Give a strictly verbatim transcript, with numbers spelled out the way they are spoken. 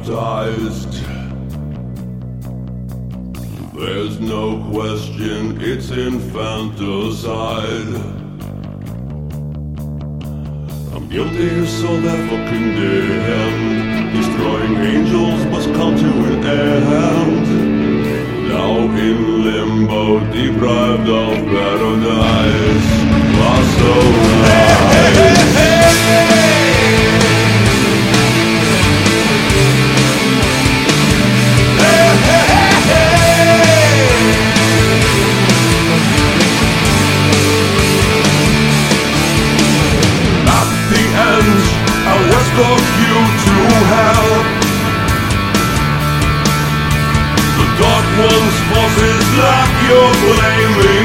baptized. There's no question, it's infanticide. I'm guilty, so therefore condemned. Destroying angels must come to an end. Now in limbo, deprived of paradise, lost I'll escort you to hell. The dark one's forces lock your flaming